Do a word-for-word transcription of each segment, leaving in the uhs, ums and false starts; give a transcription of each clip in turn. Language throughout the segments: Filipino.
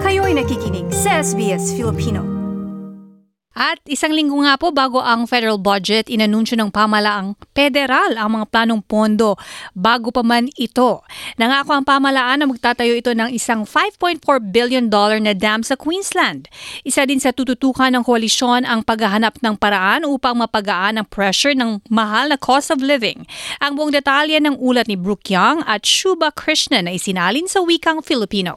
Kayo'y nakikinig sa S B S Filipino. At isang linggo nga po bago ang federal budget, inanunsyo ng pamahalaang federal ang mga planong pondo bago pa man ito. Nangako ang pamahalaan na magtatayo ito ng isang five point four billion dollars na dam sa Queensland. Isa din sa tututukan ng koalisyon ang paghahanap ng paraan upang mapagaan ang pressure ng mahal na cost of living. Ang buong detalye ng ulat ni Brooke Young at Shuba Krishnan na isinalin sa wikang Filipino.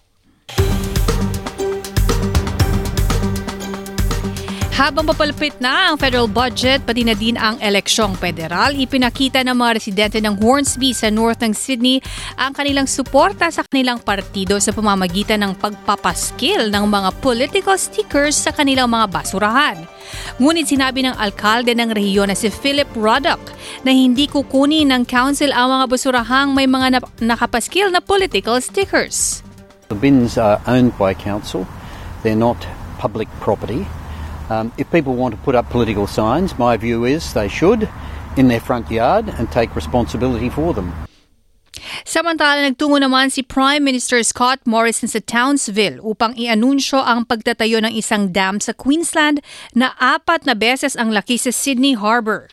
Habang papalapit na ang federal budget, pati na din ang eleksyong federal, ipinakita ng mga residente ng Hornsby sa north ng Sydney ang kanilang suporta sa kanilang partido sa pamamagitan ng pagpapaskil ng mga political stickers sa kanilang mga basurahan. Ngunit sinabi ng alkalde ng rehiyon na si Philip Ruddock na hindi kukunin ng council ang mga basurahang may mga na- nakapaskil na political stickers. The bins are owned by council. They're not public property. Um, if people want to put up political signs, my view is they should in their front yard and take responsibility for them. Samantala, nagtungo naman si Prime Minister Scott Morrison sa Townsville upang i-anunsyo ang pagtatayo ng isang dam sa Queensland na apat na beses ang laki sa Sydney Harbour.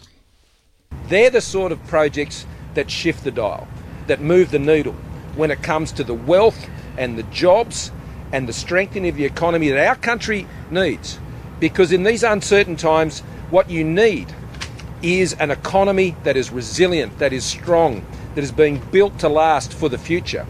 They're the sort of projects that shift the dial, that move the needle when it comes to the wealth and the jobs and the strengthening of the economy that our country needs. Because in these uncertain times, what you need is an economy that is resilient, that is strong, that is being built to last for the future.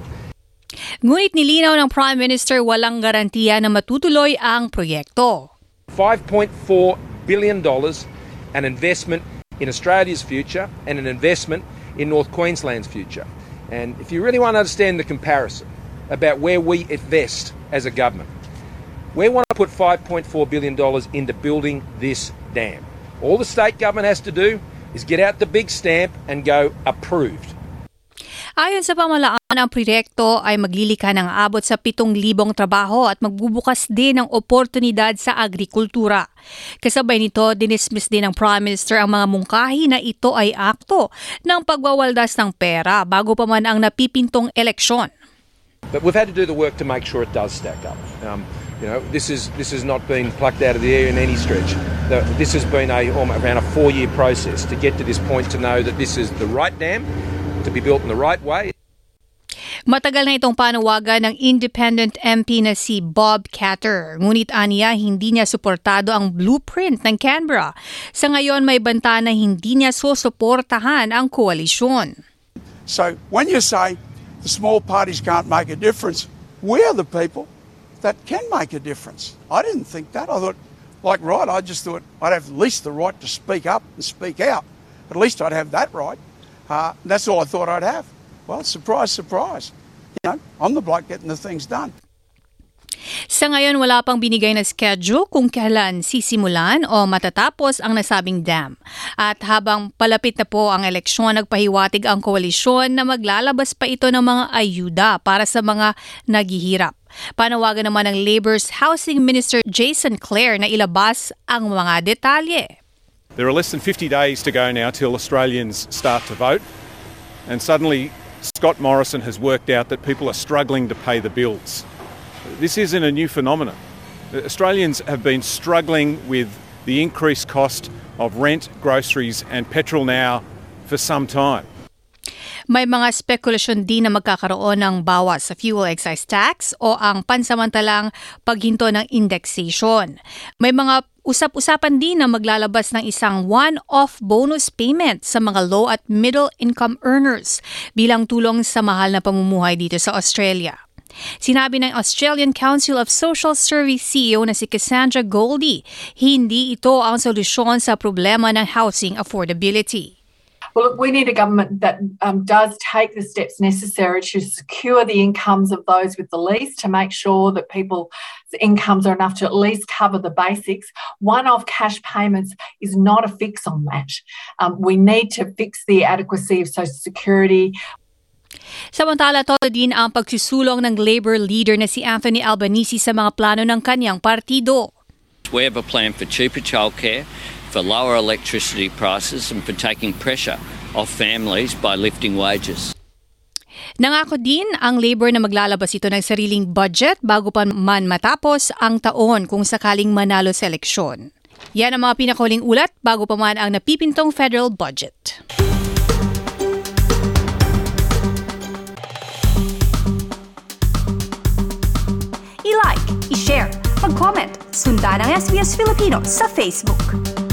Ngunit nilinaw ng Prime Minister walang garantiya na matutuloy ang proyekto. five point four billion dollars an investment in Australia's future and an investment in North Queensland's future. And if you really want to understand the comparison about where we invest as a government, we want to put five point four billion dollars into building this dam. All the state government has to do is get out the big stamp and go approved. Ayon sa pamahalaan, ang proyekto ay maglilika ng abot sa pitong libong trabaho at magbubukas din ng oportunidad sa agrikultura. Kasabay nito, dinismiss din ng Prime Minister ang mga mungkahi na ito ay akto ng pagwawaldas ng pera bago pa man ang napipintong eleksyon. But we've had to do the work to make sure it does stack up. Um, you know, this is this has not been plucked out of the air in any stretch. The, this has been a around a four-year process to get to this point, to know that this is the right dam, to be built in the right way. Matagal na itong panawagan ng independent M P na si Bob Katter. Ngunit aniya, hindi niya suportado ang blueprint ng Canberra. Sa ngayon, may banta na hindi niya susuportahan ang koalisyon. So when you say the small parties can't make a difference, we're the people that can make a difference. I didn't think that. I thought, like right, I just thought I'd have at least the right to speak up and speak out. At least I'd have that right. Uh, that's all I thought I'd have. Well, surprise, surprise. You know, I'm the bloke getting the things done. Sa ngayon, wala pang binigay na schedule kung kailan sisimulan o matatapos ang nasabing dam. At habang palapit na po ang eleksyon, nagpahiwatig ang koalisyon na maglalabas pa ito ng mga ayuda para sa mga naghihirap. Panawagan naman ng Labor's Housing Minister Jason Clare na ilabas ang mga detalye. There are less than fifty days to go now till Australians start to vote, and suddenly Scott Morrison has worked out that people are struggling to pay the bills. This isn't a new phenomenon. Australians have been struggling with the increased cost of rent, groceries and petrol now for some time. May mga spekulasyon din na magkakaroon ng bawas sa fuel excise tax o ang pansamantalang paghinto ng indexation. May mga usap-usapan din na maglalabas ng isang one-off bonus payment sa mga low at middle income earners bilang tulong sa mahal na pamumuhay dito sa Australia. Sinabi ng Australian Council of Social Service C E O na si Cassandra Goldie, hindi ito ang solusyon sa problema ng housing affordability. Well, look, we need a government that um, does take the steps necessary to secure the incomes of those with the least, to make sure that people's incomes are enough to at least cover the basics. One-off cash payments is not a fix on that. Um, we need to fix the adequacy of Social Security. Samantala, todo din ang pagsusulong ng Labour leader na si Anthony Albanese sa mga plano ng kanyang partido. We have a plan for cheaper childcare, for lower electricity prices and for taking pressure off families by lifting wages. Nangako din ang Labor na maglalabas ito ng sariling budget bago pa man matapos ang taon kung sakaling manalo sa eleksyon. Yan ang mga pinakahuling ulat bago pa man ang napipintong federal budget. I-like, i-share, mag-comment, sundan ang S B S Filipino sa Facebook.